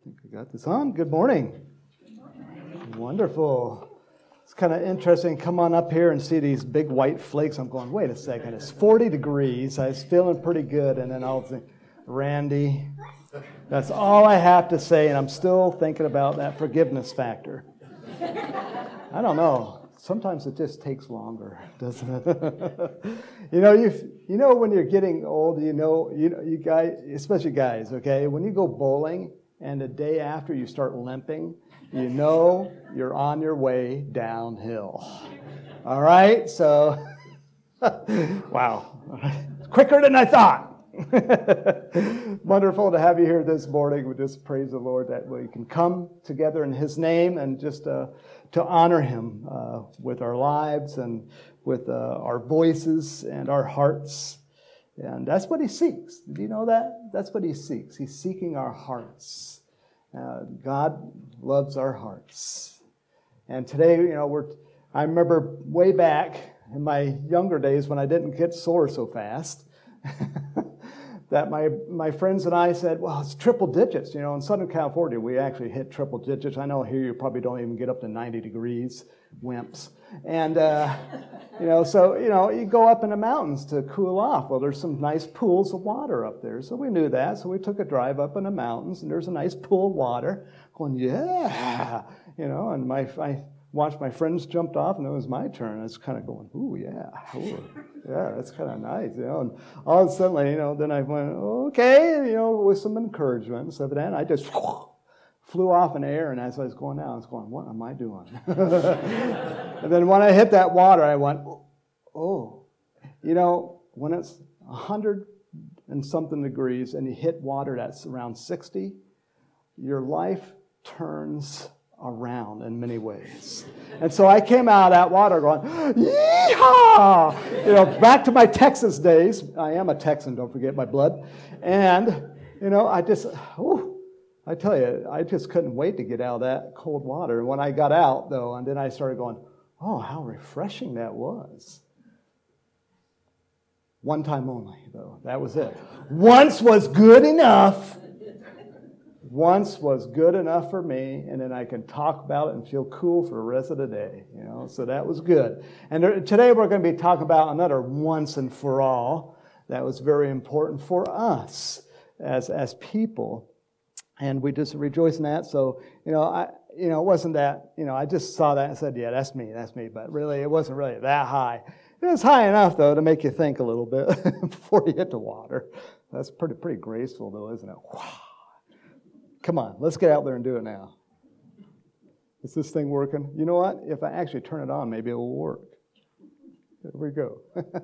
think I got this on. Good morning. Wonderful. It's kind of interesting. Come on up here and see these big white flakes. I'm going, wait a second. It's 40 degrees. I was feeling pretty good. And then I'll think, Randy, that's all I have to say. And I'm still thinking about that forgiveness factor. I don't know. Sometimes it just takes longer, doesn't it? you know when you're getting old, you guys, especially guys, okay? When you go bowling and the day after you start limping, you know you're on your way downhill. All right? So, wow. Quicker than I thought. Wonderful to have you here this morning. We just praise the Lord that we can come together in His name and just to honor Him with our lives and with our voices and our hearts. And that's what He seeks. Did you know that? That's what He seeks. He's seeking our hearts. God loves our hearts. And today, I remember way back in my younger days when I didn't get sore so fast, that my friends and I said, well, it's triple digits. In Southern California, we actually hit triple digits. I know here you probably don't even get up to 90 degrees, wimps. And, so you go up in the mountains to cool off. Well, there's some nice pools of water up there. So we knew that. So we took a drive up in the mountains, and there's a nice pool of water. Going, yeah, and I watched my friends jumped off, and it was my turn. I was kind of going, ooh, yeah, that's kind of nice, And all of a sudden, then I went, okay, with some encouragement and stuff. And I just flew off in the air, and as I was going down, I was going, what am I doing? And then when I hit that water, I went, oh. When it's 100 and something degrees and you hit water that's around 60, your life turns around in many ways. And so I came out of that water going, yeehaw! Back to my Texas days. I am a Texan, don't forget my blood. And, I tell you, I just couldn't wait to get out of that cold water. And when I got out, though, and then I started going, oh, how refreshing that was. One time only, though. That was it. Once was good enough. Once was good enough for me, and then I can talk about it and feel cool for the rest of the day. So that was good. And today we're going to be talking about another once and for all that was very important for us as people. And we just rejoice in that. So, it wasn't that, I just saw that and said, yeah, that's me. But really, it wasn't really that high. It was high enough, though, to make you think a little bit before you hit the water. That's pretty graceful, though, isn't it? Wow. Come on, let's get out there and do it now. Is this thing working? You know what? If I actually turn it on, maybe it will work. There we go.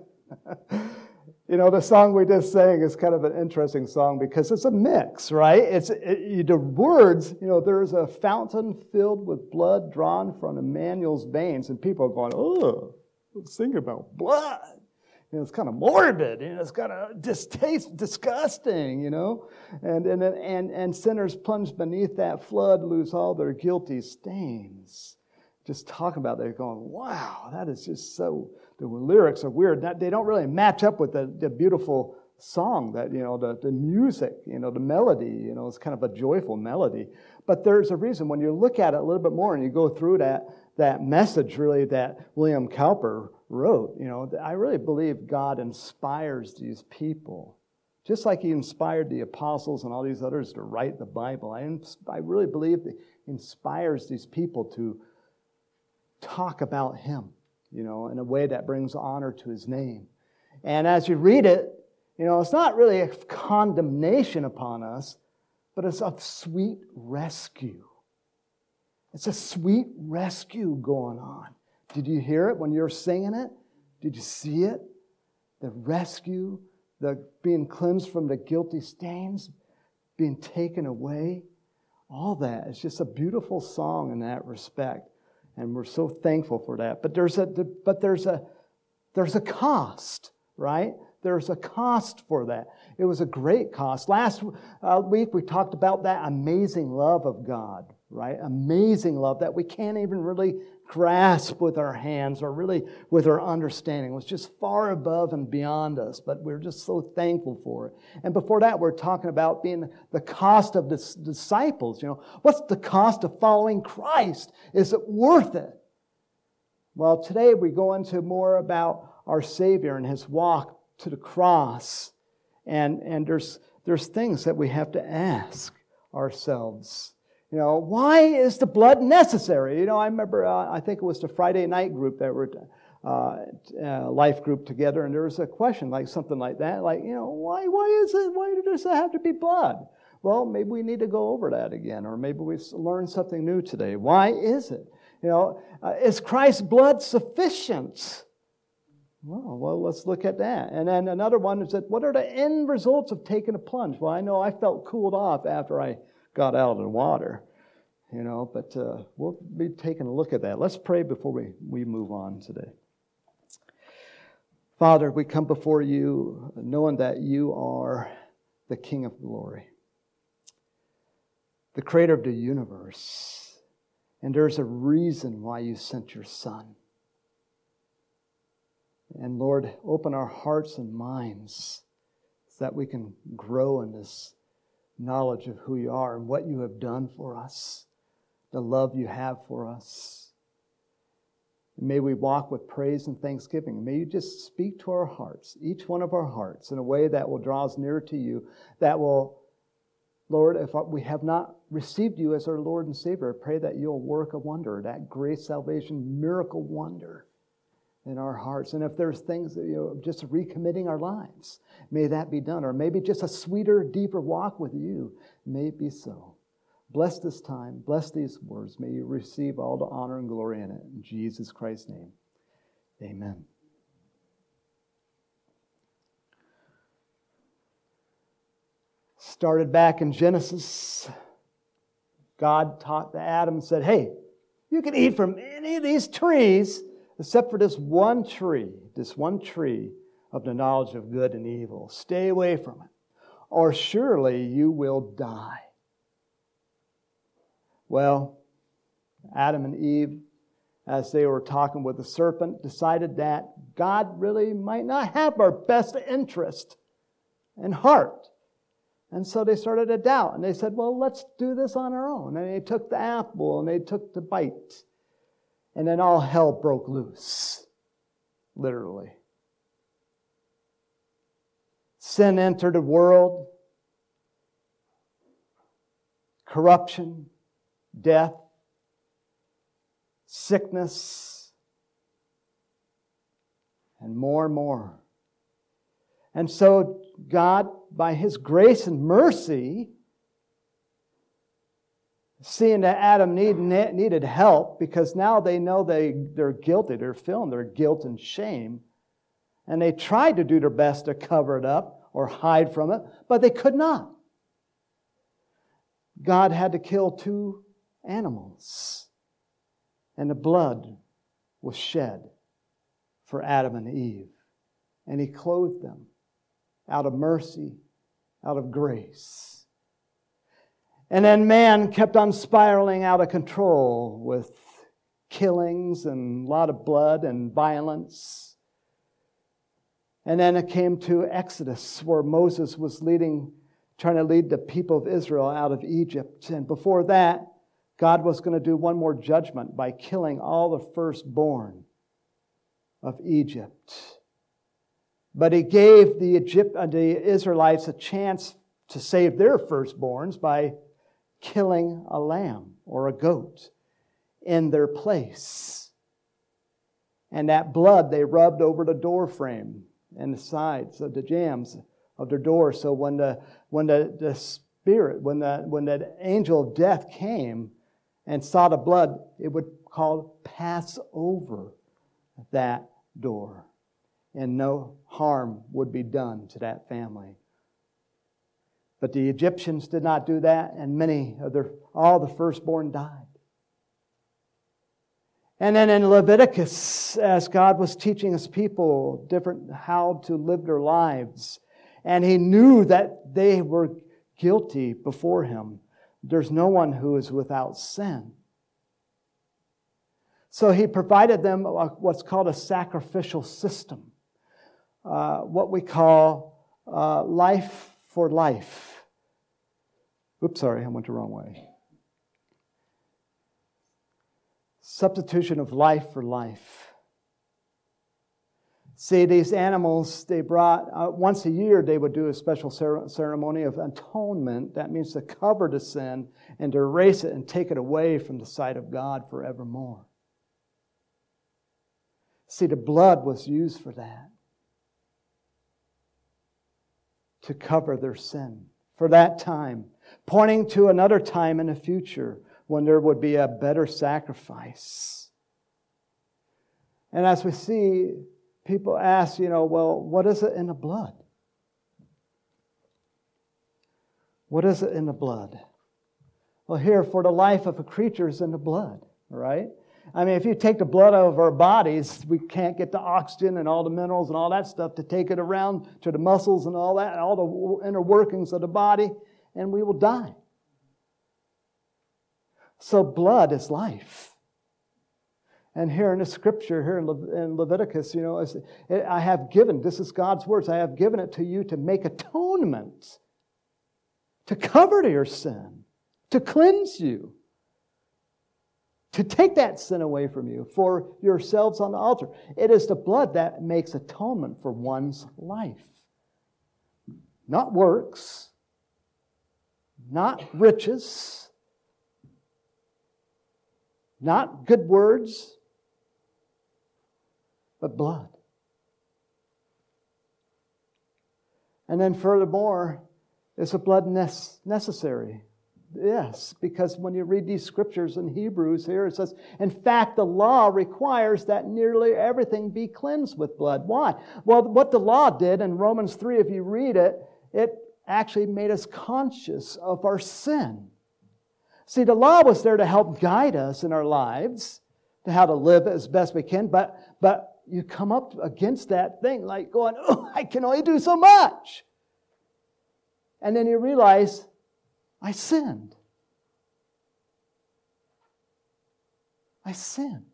The song we just sang is kind of an interesting song because it's a mix, right? The words, there's a fountain filled with blood drawn from Emmanuel's veins, and people are going, oh, sing about blood. It's kind of morbid, it's kind of disgusting, and sinners plunged beneath that flood lose all their guilty stains. Just talking about that, going, wow, that is just so. The lyrics are weird. They don't really match up with the beautiful song that the music, the melody, it's kind of a joyful melody. But there's a reason when you look at it a little bit more and you go through that message really that William Cowper wrote. I really believe God inspires these people, just like He inspired the apostles and all these others to write the Bible. I really believe that He inspires these people to talk about Him, in a way that brings honor to His name. And as you read it, it's not really a condemnation upon us, but it's a sweet rescue. It's a sweet rescue going on. Did you hear it when you were singing it? Did you see it? The rescue, the being cleansed from the guilty stains, being taken away. All that. It's just a beautiful song in that respect. And we're so thankful for that. But there's a cost, right? There's a cost for that. It was a great cost. Last week we talked about that amazing love of God, right? Amazing love that we can't even really grasp with our hands or really with our understanding. It was just far above and beyond us, but we're just so thankful for it. And before that, we're talking about being the cost of the disciples. What's the cost of following Christ? Is it worth it? Well, today we go into more about our Savior and His walk to the cross. And there's things that we have to ask ourselves. Why is the blood necessary? I remember, I think it was the Friday night group that were life group together, and there was a question like something like that, like, why is it? Why does it have to be blood? Well, maybe we need to go over that again, or maybe we learned something new today. Why is it? Is Christ's blood sufficient? Well, let's look at that. And then another one is that what are the end results of taking a plunge? Well, I know I felt cooled off after I got out of the water, but we'll be taking a look at that. Let's pray before we move on today. Father, we come before you knowing that you are the King of glory, the creator of the universe, and there's a reason why you sent your Son. And Lord, open our hearts and minds so that we can grow in this knowledge of who you are and what you have done for us, the love you have for us. And may we walk with praise and thanksgiving. And may you just speak to our hearts, each one of our hearts, in a way that will draw us nearer to you, that will, Lord, if we have not received you as our Lord and Savior, I pray that you'll work a wonder, that grace, salvation, miracle wonder in our hearts. And if there's things that, just recommitting our lives, may that be done. Or maybe just a sweeter, deeper walk with you. May it be so. Bless this time. Bless these words. May you receive all the honor and glory in it. In Jesus Christ's name, amen. Started back in Genesis. God taught Adam and said, hey, you can eat from any of these trees except for this one tree of the knowledge of good and evil. Stay away from it, or surely you will die. Well, Adam and Eve, as they were talking with the serpent, decided that God really might not have our best interest and heart. And so they started to doubt, and they said, well, let's do this on our own. And they took the apple, and they took the bite. And then all hell broke loose, literally. Sin entered the world. Corruption, death, sickness, and more. And so God, by His grace and mercy, seeing that Adam needed help, because now they know they're guilty. They're feeling their guilt and shame. And they tried to do their best to cover it up or hide from it, but they could not. God had to kill 2 animals. And the blood was shed for Adam and Eve. And He clothed them out of mercy, out of grace. And then man kept on spiraling out of control with killings and a lot of blood and violence. And then it came to Exodus, where Moses was trying to lead the people of Israel out of Egypt. And before that, God was going to do one more judgment by killing all the firstborn of Egypt. But He gave the Israelites a chance to save their firstborns by killing a lamb or a goat in their place. And that blood they rubbed over the door frame and the sides of the jambs of their door. So when the angel of death came and saw the blood, it would pass over that door, and no harm would be done to that family. But the Egyptians did not do that, and all the firstborn died. And then in Leviticus, as God was teaching His people how to live their lives, and He knew that they were guilty before Him, There's no one who is without sin. So he provided them what's called a sacrificial system, what we call life for life. Oops, sorry, I went the wrong way. Substitution of life for life. See, these animals, they brought, once a year, they would do a special ceremony of atonement. That means to cover the sin and to erase it and take it away from the sight of God forevermore. See, the blood was used for that. To cover their sin for that time, pointing to another time in the future when there would be a better sacrifice. And as we see, people ask, well, what is it in the blood? What is it in the blood? Well, here, for the life of a creature is in the blood, right? I mean, if you take the blood out of our bodies, we can't get the oxygen and all the minerals and all that stuff to take it around to the muscles and all that, and all the inner workings of the body, and we will die. So blood is life. And here in the scripture, here in Leviticus, I have given, this is God's words, I have given it to you to make atonement, to cover your sin, to cleanse you, to take that sin away from you for yourselves on the altar. It is the blood that makes atonement for one's life. Not works, not riches, not good words, but blood. And then furthermore, is the blood necessary? Yes, because when you read these scriptures in Hebrews here, it says, in fact, the law requires that nearly everything be cleansed with blood. Why? Well, what the law did in Romans 3, if you read it, it actually made us conscious of our sin. See, the law was there to help guide us in our lives, to how to live as best we can, but you come up against that thing like going, oh, I can only do so much. And then you realize, I sinned. I sinned.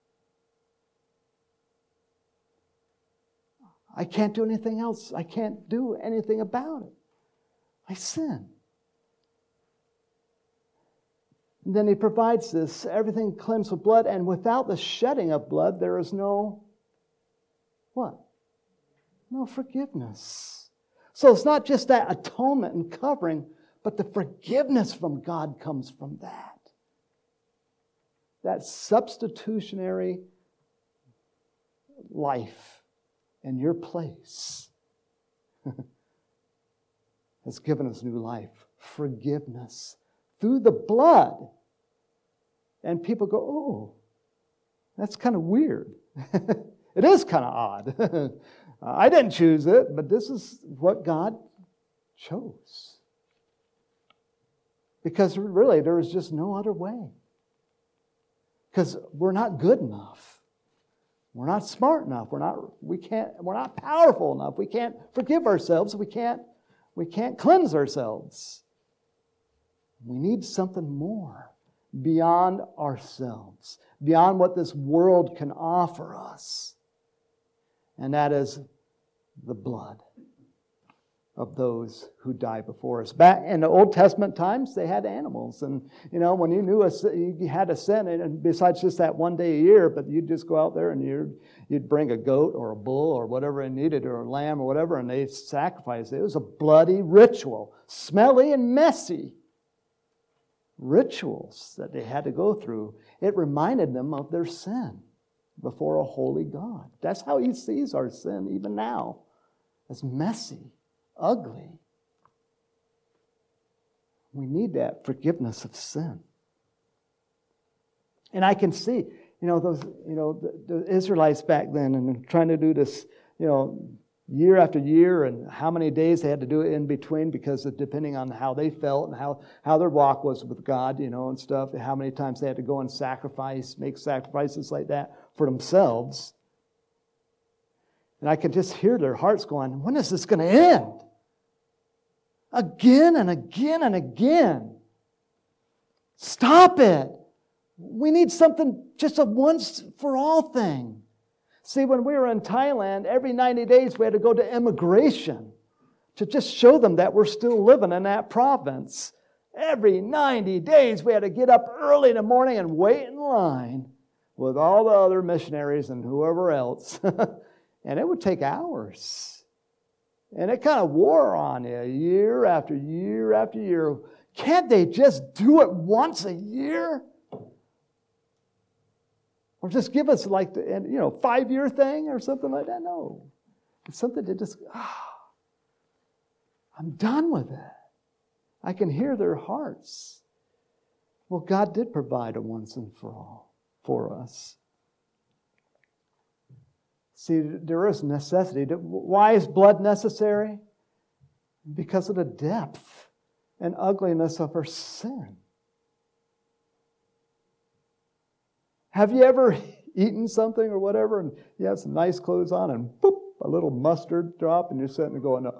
I can't do anything else. I can't do anything about it. I sinned. And then he provides this, everything cleansed with blood, and without the shedding of blood, there is no, what? No forgiveness. So it's not just that atonement and covering, but the forgiveness from God comes from that. That substitutionary life in your place has given us new life. Forgiveness through the blood. And people go, oh, that's kind of weird. It is kind of odd. I didn't choose it, but this is what God chose. Because really, there is just no other way. Because we're not good enough. We're not smart enough. We're not powerful enough. We can't forgive ourselves. We can't cleanse ourselves. We need something more beyond ourselves, beyond what this world can offer us. And that is the blood of those who died before us. Back in the Old Testament times, they had animals. And, when you knew you had a sin, and besides just that one day a year, but you'd just go out there and you'd bring a goat or a bull or whatever it needed, or a lamb or whatever, and they'd sacrifice it. It was a bloody ritual, smelly and messy rituals that they had to go through. It reminded them of their sin before a holy God. That's how He sees our sin even now, as messy, ugly. We need that forgiveness of sin. And I can see, the Israelites back then, and trying to do this, year after year, and how many days they had to do it in between, because of depending on how they felt and how their walk was with God, and stuff, and how many times they had to go and make sacrifices like that for themselves. And I could just hear their hearts going, when is this going to end? Again and again and again. Stop it. We need something, just a once for all thing. See, when we were in Thailand, every 90 days we had to go to immigration to just show them that we're still living in that province. Every 90 days we had to get up early in the morning and wait in line with all the other missionaries and whoever else. And it would take hours. And it kind of wore on you year after year after year. Can't they just do it once a year? Or just give us like the 5-year thing or something like that? No. It's something that just, I'm done with it. I can hear their hearts. Well, God did provide a once and for all for us. See, there is necessity. Why is blood necessary? Because of the depth and ugliness of our sin. Have you ever eaten something or whatever, and you have some nice clothes on, and boop, a little mustard drop, and you're sitting there going,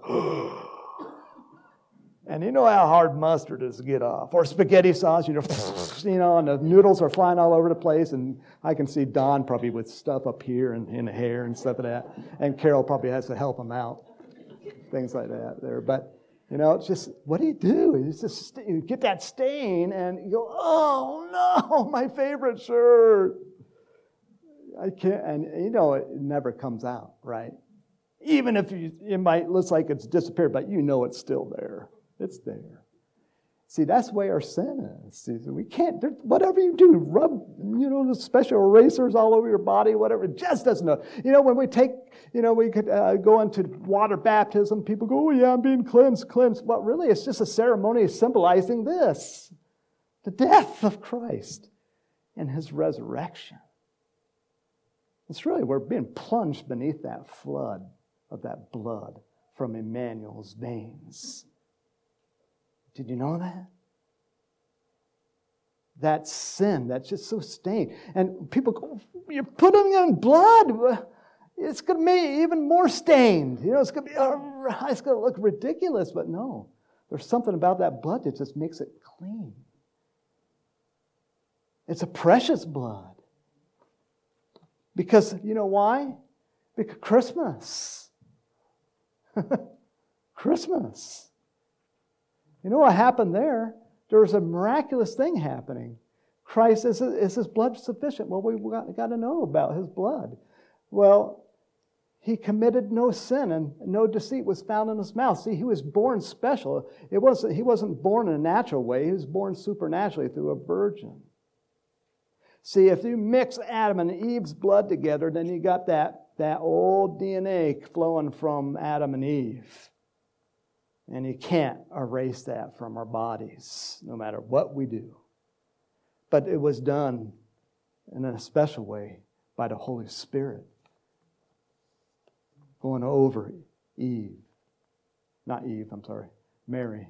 and you know how hard mustard is to get off. Or spaghetti sauce, and the noodles are flying all over the place, and I can see Don probably with stuff up here and in the hair and stuff like that, and Carol probably has to help him out, things like that there. But it's just, what do? It's just, you get that stain and you go, oh no, my favorite shirt. I can't, and it never comes out, right? Even if it might look like it's disappeared, but it's still there. It's there. See, that's the way our sin is. See, we can't, whatever you do, rub, the special erasers all over your body, whatever, it just doesn't know. When we take, we could go into water baptism, people go, oh yeah, I'm being cleansed. Well, really, it's just a ceremony symbolizing this, the death of Christ and His resurrection. It's really, we're being plunged beneath that flood of that blood from Emmanuel's veins. Did you know that? That sin that's just so stained. And people go, you put them in blood, it's going to be even more stained. It's going to look ridiculous, but no. There's something about that blood that just makes it clean. It's a precious blood. Because, you know why? Because Christmas. Christmas. You know what happened there? There was a miraculous thing happening. Christ, is His blood sufficient? Well, we've got to know about His blood. Well, He committed no sin and no deceit was found in His mouth. See, He was born special. He wasn't born in a natural way. He was born supernaturally through a virgin. See, if you mix Adam and Eve's blood together, then you got that old DNA flowing from Adam and Eve. And you can't erase that from our bodies, no matter what we do. But it was done in a special way by the Holy Spirit. Going over Mary.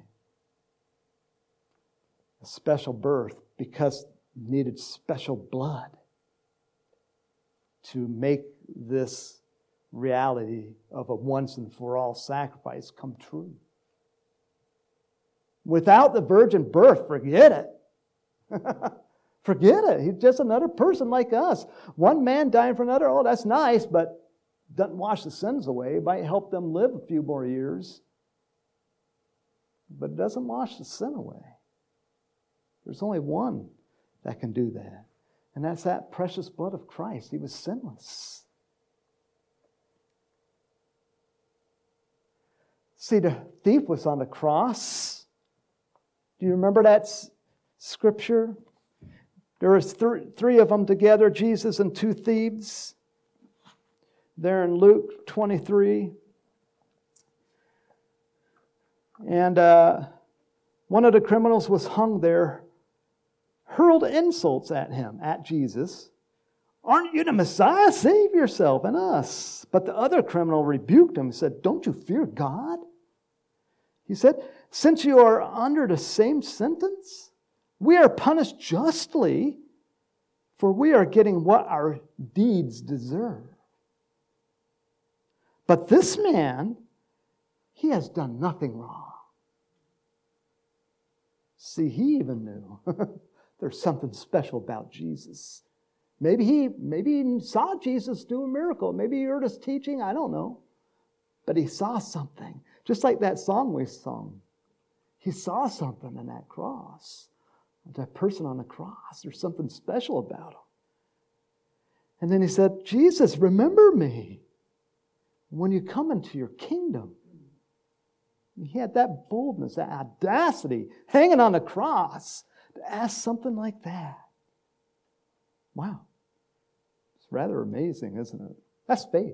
A special birth because needed special blood to make this reality of a once and for all sacrifice come true. Without the virgin birth, forget it. Forget it. He's just another person like us. One man dying for another, that's nice, but doesn't wash the sins away. It might help them live a few more years, but it doesn't wash the sin away. There's only one that can do that, and that's that precious blood of Christ. He was sinless. See, the thief was on the cross. Do you remember that scripture? There was three of them together, Jesus and two thieves. There in Luke 23. And one of the criminals was hung there, hurled insults at him, at Jesus. Aren't you the Messiah? Save yourself and us. But the other criminal rebuked him and said, don't you fear God? He said, since you are under the same sentence, we are punished justly, for we are getting what our deeds deserve. But this man, he has done nothing wrong. See, he even knew There's something special about Jesus. Maybe he saw Jesus do a miracle. Maybe he heard his teaching. I don't know. But he saw something. Just like that song we sung. He saw something in that cross. That person on the cross. There's something special about him. And then he said, Jesus, remember me when you come into your kingdom. He had that boldness, that audacity, hanging on the cross to ask something like that. Wow. It's rather amazing, isn't it? That's faith.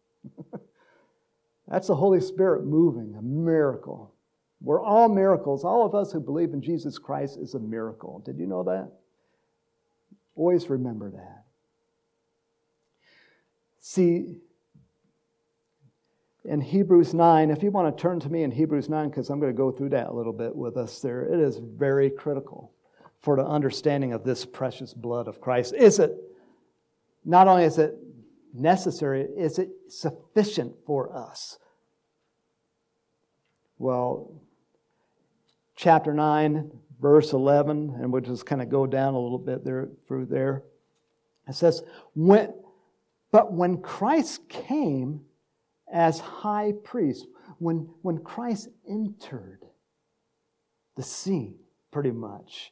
That's the Holy Spirit moving, a miracle. We're all miracles. All of us who believe in Jesus Christ is a miracle. Did you know that? Always remember that. See, in Hebrews 9, if you want to turn to me in Hebrews 9, because I'm going to go through that a little bit with us there, it is very critical for the understanding of this precious blood of Christ. Not only is it necessary, is it sufficient for us? Well, chapter 9, verse 11, and we'll just kind of go down a little bit there through there. It says, But when Christ came as high priest, when Christ entered the scene, pretty much,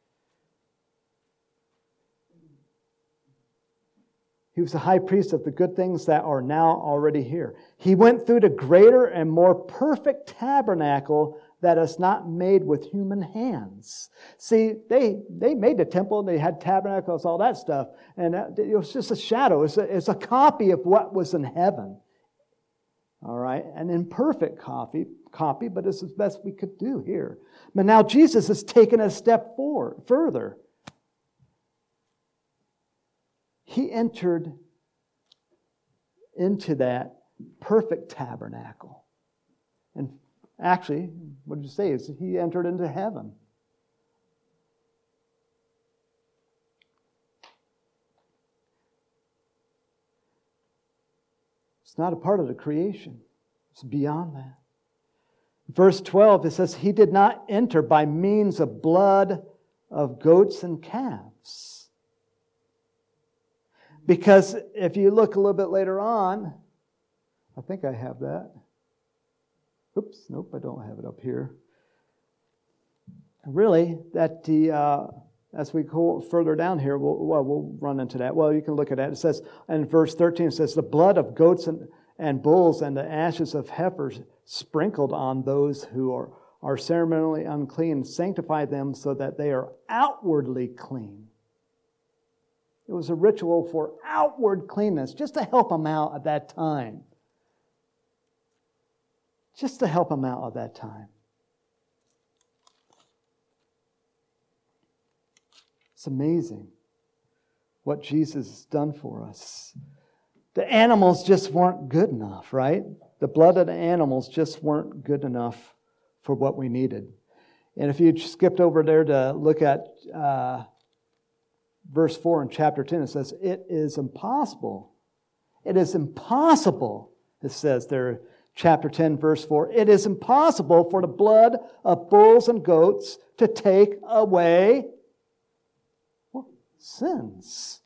he was the high priest of the good things that are now already here. He went through the greater and more perfect tabernacle that is not made with human hands. See, they made the temple, they had tabernacles, all that stuff, and it was just a shadow. It's a copy of what was in heaven. All right, an imperfect copy, but it's the best we could do here. But now Jesus has taken a step further. He entered into that perfect tabernacle. And actually, what did you say? Is he entered into heaven. It's not a part of the creation. It's beyond that. Verse 12, it says, He did not enter by means of blood of goats and calves. Because if you look a little bit later on, I think I have that. Oops, nope, I don't have it up here. Really, as we go further down here, we'll run into that. Well, you can look at that. It says, in verse 13, it says, the blood of goats and bulls and the ashes of heifers sprinkled on those who are ceremonially unclean, sanctify them so that they are outwardly clean. It was a ritual for outward cleanness, just to help them out at that time. Just to help them out at that time. It's amazing what Jesus has done for us. The animals just weren't good enough, right? The blood of the animals just weren't good enough for what we needed. And if you skipped over there to look at verse 4 in chapter 10, it says, it is impossible. It is impossible, it says there, chapter 10, verse 4. It is impossible for the blood of bulls and goats to take away sins.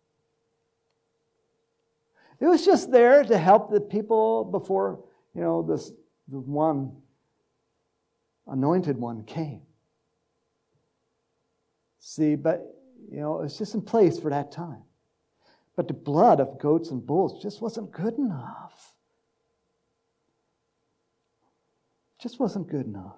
It was just there to help the people before, the one anointed one came. See, but it's just in place for that time. But the blood of goats and bulls just wasn't good enough. Just wasn't good enough.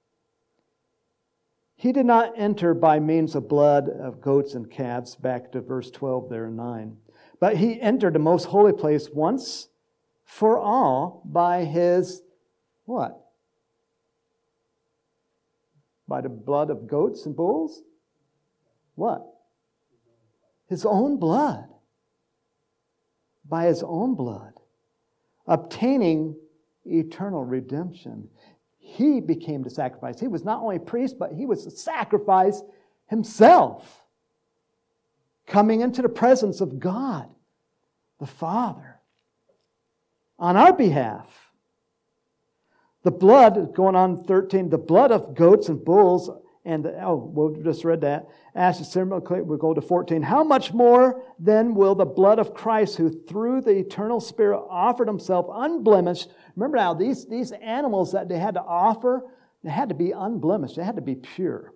He did not enter by means of blood of goats and calves, back to verse 12 there in 9. But he entered the most holy place once for all by his, what? By the blood of goats and bulls? What? His own blood. By his own blood. Obtaining eternal redemption. He became the sacrifice. He was not only a priest, but he was the sacrifice himself. Coming into the presence of God, the Father, on our behalf. The blood, going on 13, the blood of goats and bulls And, we just read that. Ask the ceremony, we'll go to 14. How much more then will the blood of Christ, who through the eternal Spirit offered himself unblemished. Remember now, these animals that they had to offer, they had to be unblemished. They had to be pure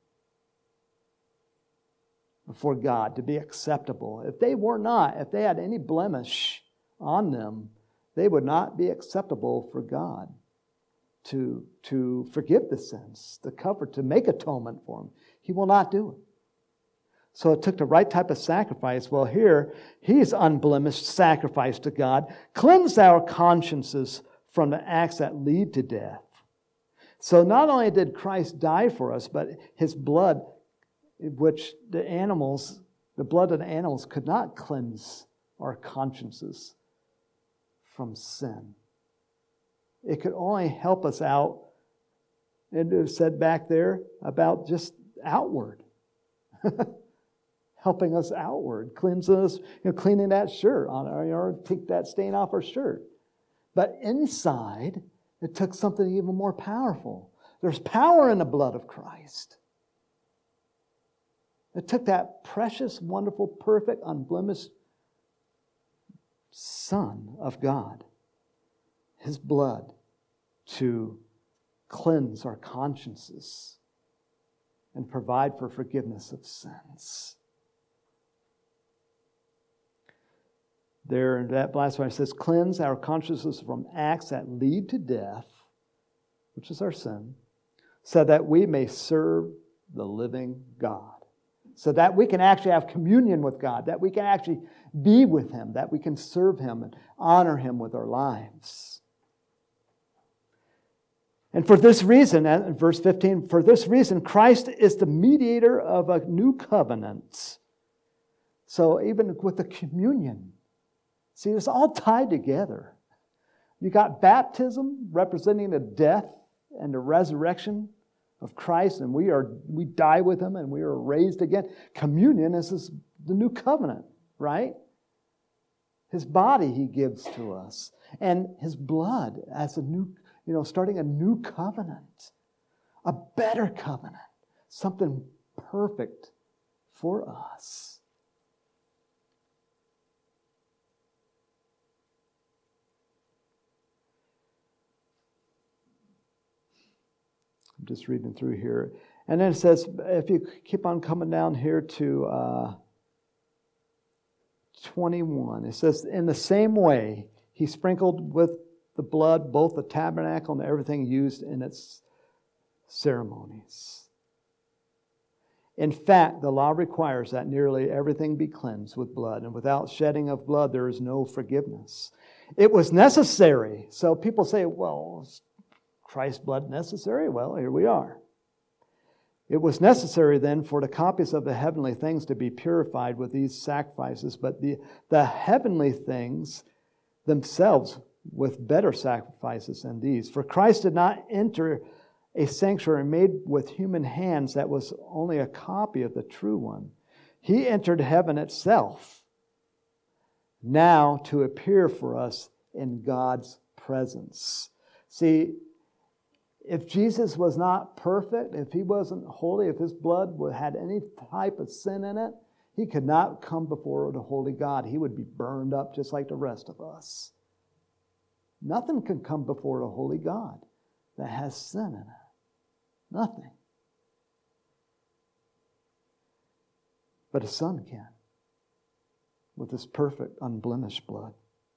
before God to be acceptable. If they were not, if they had any blemish on them, they would not be acceptable for God to forgive the sins, to cover, to make atonement for them. He will not do it. So it took the right type of sacrifice. Well, here, he's unblemished sacrifice to God. Cleanse our consciences from the acts that lead to death. So not only did Christ die for us, but his blood, which the blood of the animals could not cleanse our consciences from sin. It could only help us out, and it was said back there about just outward. Helping us outward, cleansing us, cleaning that shirt on or take that stain off our shirt. But inside, it took something even more powerful. There's power in the blood of Christ. It took that precious, wonderful, perfect, unblemished Son of God, his blood, to cleanse our consciences and provide for forgiveness of sins. There in that last one it says, cleanse our consciences from acts that lead to death, which is our sin, so that we may serve the living God. So that we can actually have communion with God, that we can actually be with him, that we can serve him and honor him with our lives. And for this reason, in verse 15, for this reason, Christ is the mediator of a new covenant. So even with the communion, see, it's all tied together. You got baptism representing the death and the resurrection of Christ, and we die with him and we are raised again. Communion is the new covenant, right? His body he gives to us, and his blood as a new, starting a new covenant, a better covenant, something perfect for us. I'm just reading through here. And then it says, if you keep on coming down here to 21, it says, in the same way, he sprinkled with the blood both the tabernacle and everything used in its ceremonies. In fact, the law requires that nearly everything be cleansed with blood, and without shedding of blood, there is no forgiveness. It was necessary. So people say, well, is Christ's blood necessary? Well, here we are. It was necessary then for the copies of the heavenly things to be purified with these sacrifices, but the heavenly things themselves with better sacrifices than these. For Christ did not enter a sanctuary made with human hands that was only a copy of the true one. He entered heaven itself, now to appear for us in God's presence. See, if Jesus was not perfect, if he wasn't holy, if his blood had any type of sin in it, he could not come before the holy God. He would be burned up just like the rest of us. Nothing can come before the holy God that has sin in it. Nothing. But his Son can, with his perfect, unblemished blood.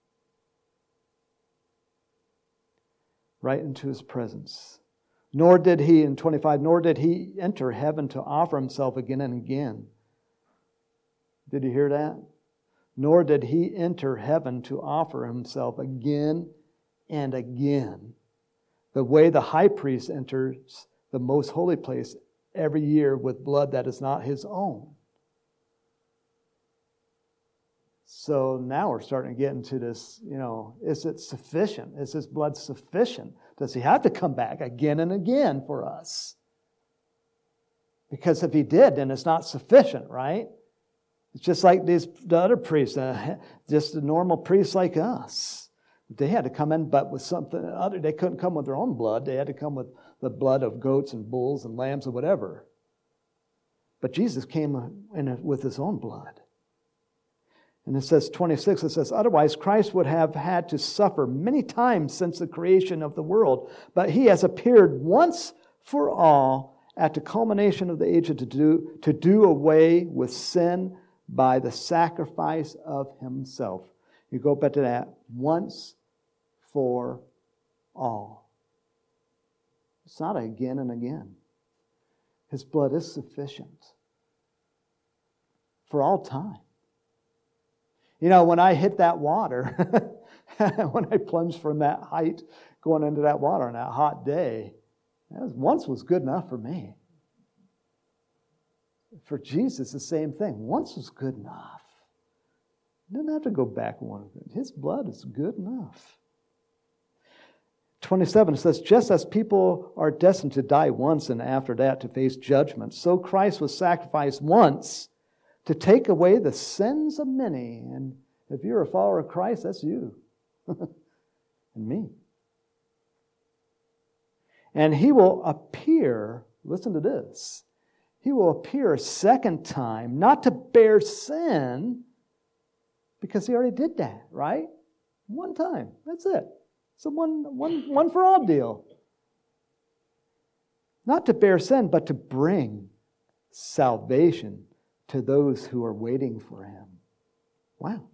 Right into his presence. Nor did he, in 25, nor did he enter heaven to offer himself again and again. Did you hear that? Nor did he enter heaven to offer himself again and again. The way the high priest enters the most holy place every year with blood that is not his own. So now we're starting to get into this, is it sufficient? Is his blood sufficient? Does he have to come back again and again for us? Because if he did, then it's not sufficient, right? It's just like the other priests, just the normal priests like us. They had to come in, but with something other. They couldn't come with their own blood. They had to come with the blood of goats and bulls and lambs and whatever. But Jesus came with his own blood. And it says, 26, it says, otherwise Christ would have had to suffer many times since the creation of the world. But he has appeared once for all at the culmination of the age to do away with sin by the sacrifice of himself. You go back to that. Once for all. It's not again and again. His blood is sufficient for all time. You know, when I hit that water, when I plunged from that height going into that water on that hot day, once was good enough for me. For Jesus, the same thing. Once was good enough. He didn't have to go back one. His blood is good enough. 27 says, just as people are destined to die once and after that to face judgment, so Christ was sacrificed once to take away the sins of many. And if you're a follower of Christ, that's you and me. And he will appear, listen to this, he will appear a second time, not to bear sin, because he already did that, right? One time, that's it. It's a one for all deal. Not to bear sin, but to bring salvation to those who are waiting for him. Wow.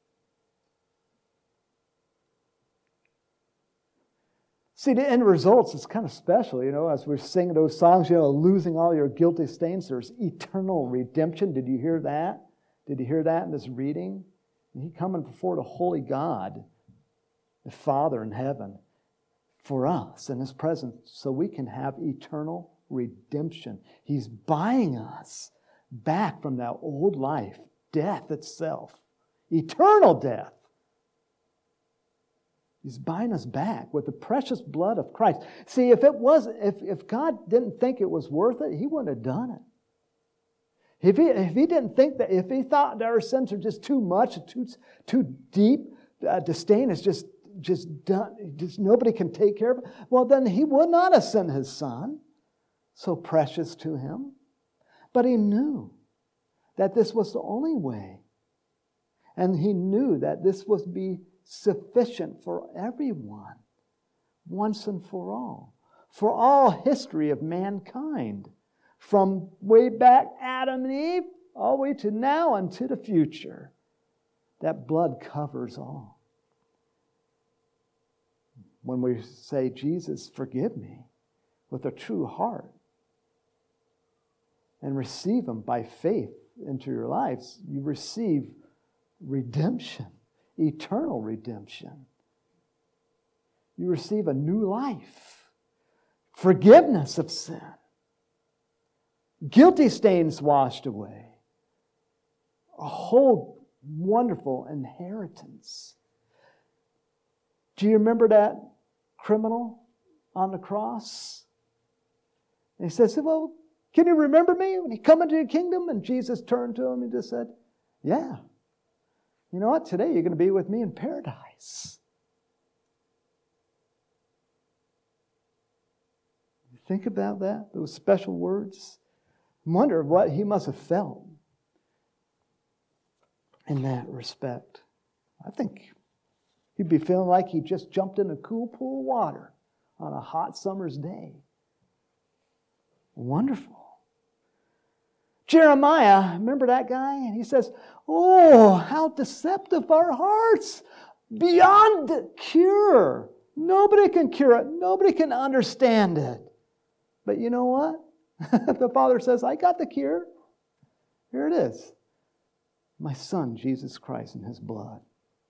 See, the end results is kind of special, as we're singing those songs, losing all your guilty stains, there's eternal redemption. Did you hear that? Did you hear that in this reading? He coming before the holy God, the Father in heaven, for us in his presence so we can have eternal redemption. He's buying us back from that old life, death itself, eternal death. He's buying us back with the precious blood of Christ. See, if God didn't think it was worth it, he wouldn't have done it. If he didn't think that, if he thought that our sins are just too much, too deep, disdain is just done, just nobody can take care of it, well, then he would not have sent his Son, so precious to him. But he knew that this was the only way. And he knew that this would be sufficient for everyone, once and for all history of mankind, from way back Adam and Eve, all the way to now and to the future. That blood covers all. When we say, Jesus, forgive me, with a true heart, and receive him by faith into your lives, you receive redemption, eternal redemption. You receive a new life, forgiveness of sin, guilty stains washed away, a whole wonderful inheritance. Do you remember that criminal on the cross? And he says, well, can you remember me when you come into your kingdom? And Jesus turned to him and just said, yeah. You know what? Today you're going to be with me in paradise. Think about that, those special words. Wonder what he must have felt in that respect. I think he'd be feeling like he just jumped in a cool pool of water on a hot summer's day. Wonderful. Jeremiah, remember that guy? And he says, oh, how deceptive our hearts, beyond cure. Nobody can cure it. Nobody can understand it. But you know what? The Father says, I got the cure. Here it is. My Son, Jesus Christ, and his blood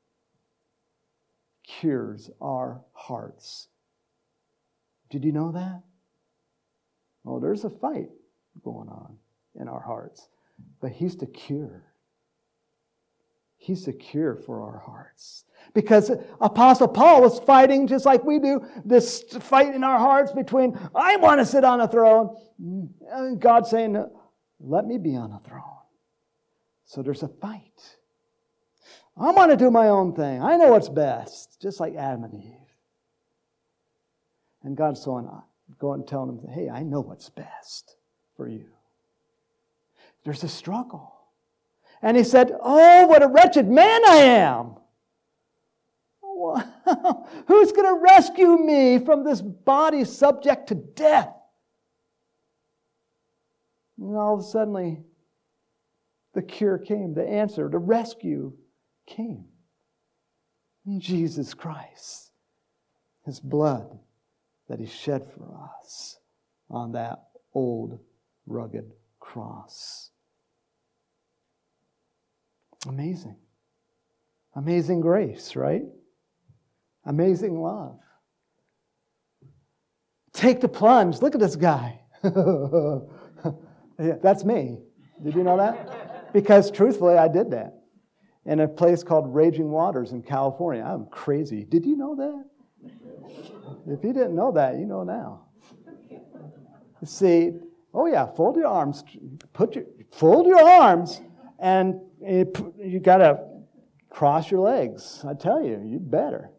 cures our hearts. Did you know that? Oh, there's a fight going on in our hearts. But he's the cure. He's the cure for our hearts. Because Apostle Paul was fighting just like we do, this fight in our hearts between, I want to sit on a throne, and God saying, let me be on a throne. So there's a fight. I want to do my own thing. I know what's best, just like Adam and Eve. And God's saying, going and telling him, hey, I know what's best for you. There's a struggle. And he said, oh, what a wretched man I am. Who's going to rescue me from this body subject to death? And all of a sudden, the cure came, the answer, the rescue came. In Jesus Christ, His blood that He shed for us on that old rugged cross. Amazing. Amazing grace, right? Amazing love. Take the plunge. Look at this guy. Yeah, that's me. Did you know that? Because truthfully, I did that in a place called Raging Waters in California. I'm crazy. Did you know that? If you didn't know that, you know now. See, oh yeah, fold your arms. Fold your arms, and you got to cross your legs. I tell you, you better.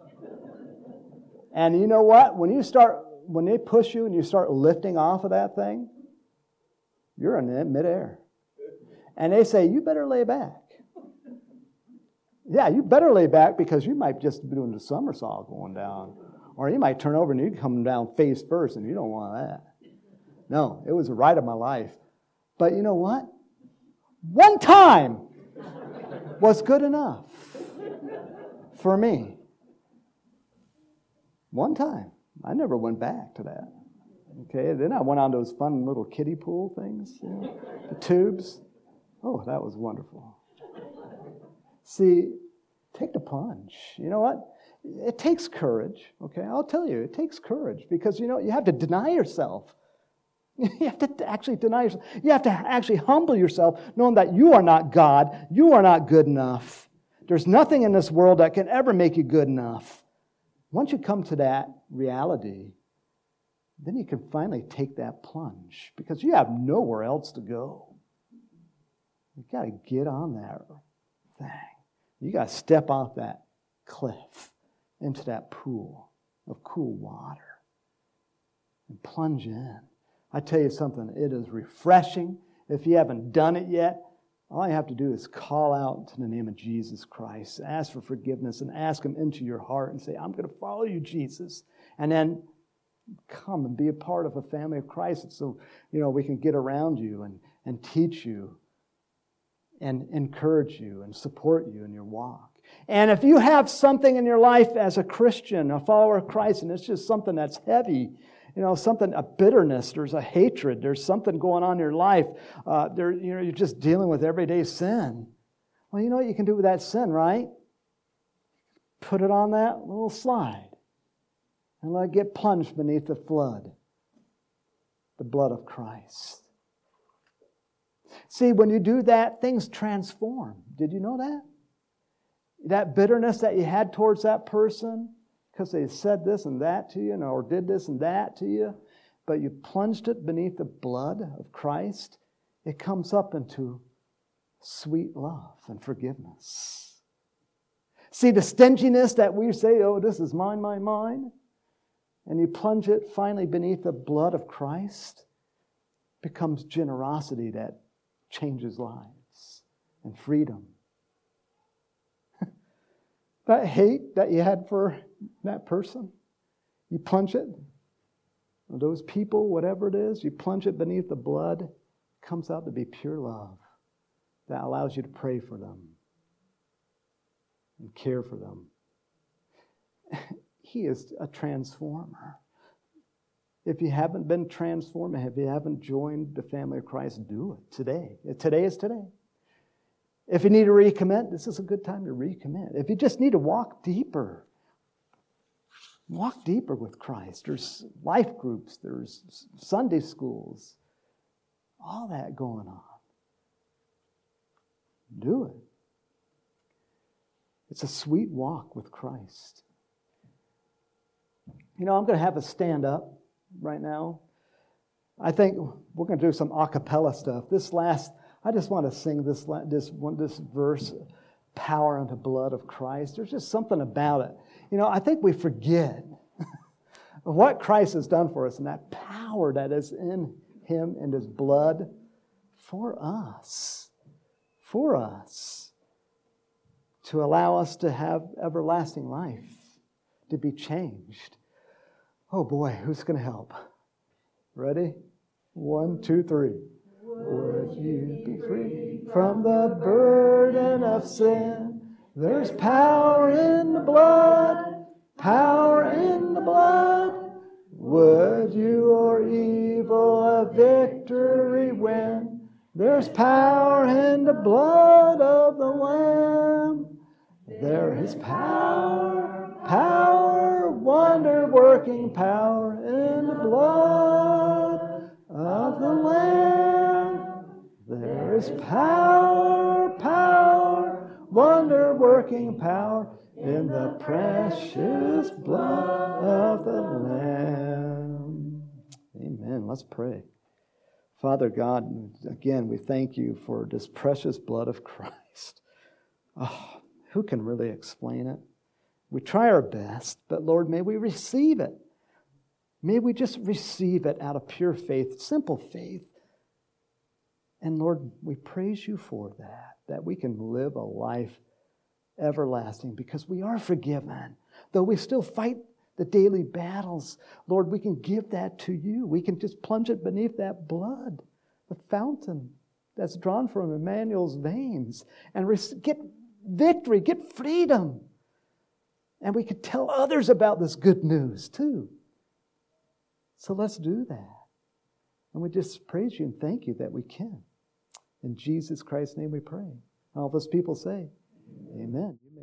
And you know what? When they push you and you start lifting off of that thing, you're in midair. And they say, you better lay back. Yeah, you better lay back because you might just be doing the somersault going down. Or you might turn over and you come down face first, and you don't want that. No, it was a ride of my life. But you know what? One time was good enough for me. One time. I never went back to that. Okay, then I went on those fun little kiddie pool things, the tubes. Oh, that was wonderful. See, take the plunge. You know what? It takes courage, okay? I'll tell you, it takes courage because, you have to deny yourself. You have to actually deny yourself. You have to actually humble yourself, knowing that you are not God. You are not good enough. There's nothing in this world that can ever make you good enough. Once you come to that reality, then you can finally take that plunge because you have nowhere else to go. You've got to get on that thing. You got to step off that cliff into that pool of cool water and plunge in. I tell you something, it is refreshing. If you haven't done it yet, all you have to do is call out to the name of Jesus Christ, ask for forgiveness, and ask Him into your heart and say, I'm going to follow you, Jesus. And then come and be a part of a family of Christ so, we can get around you and teach you and encourage you and support you in your walk. And if you have something in your life as a Christian, a follower of Christ, and it's just something that's heavy, a bitterness, there's a hatred, there's something going on in your life, you're just dealing with everyday sin. Well, you know what you can do with that sin, right? Put it on that little slide and let it get plunged beneath the flood, the blood of Christ. See, when you do that, things transform. Did you know that? That bitterness that you had towards that person, because they said this and that to you, or did this and that to you, but you plunged it beneath the blood of Christ, it comes up into sweet love and forgiveness. See, the stinginess that we say, oh, this is mine, mine, mine, and you plunge it finally beneath the blood of Christ, becomes generosity that changes lives and freedom. That hate that you had for that person, you plunge it, or those people, whatever it is, you plunge it beneath the blood, it comes out to be pure love that allows you to pray for them and care for them. He is a transformer. If you haven't been transformed, if you haven't joined the family of Christ, do it today. Today is today. If you need to recommit, this is a good time to recommit. If you just need to walk deeper with Christ. There's life groups, there's Sunday schools, all that going on. Do it. It's a sweet walk with Christ. I'm going to have us stand up right now. I think we're going to do some a cappella stuff. I just want to sing this verse, power unto blood of Christ. There's just something about it. I think we forget of what Christ has done for us and that power that is in Him and His blood for us, to allow us to have everlasting life, to be changed. Oh boy, who's going to help? Ready? 1, 2, 3. Would you be free from the burden of sin? There's power in the blood, power in the blood. Would your evil a victory win? There's power in the blood of the Lamb. There is power, power, wonder-working power in the blood of the Lamb. There is power, power, wonder-working power in the precious blood of the Lamb. Amen. Let's pray. Father God, again, we thank you for this precious blood of Christ. Oh, who can really explain it? We try our best, but Lord, may we receive it. May we just receive it out of pure faith, simple faith. And Lord, we praise you for that we can live a life everlasting because we are forgiven. Though we still fight the daily battles, Lord, we can give that to you. We can just plunge it beneath that blood, the fountain that's drawn from Emmanuel's veins, and get victory, get freedom. And we could tell others about this good news too. So let's do that. And we just praise you and thank you that we can. In Jesus Christ's name we pray. All those people say, amen.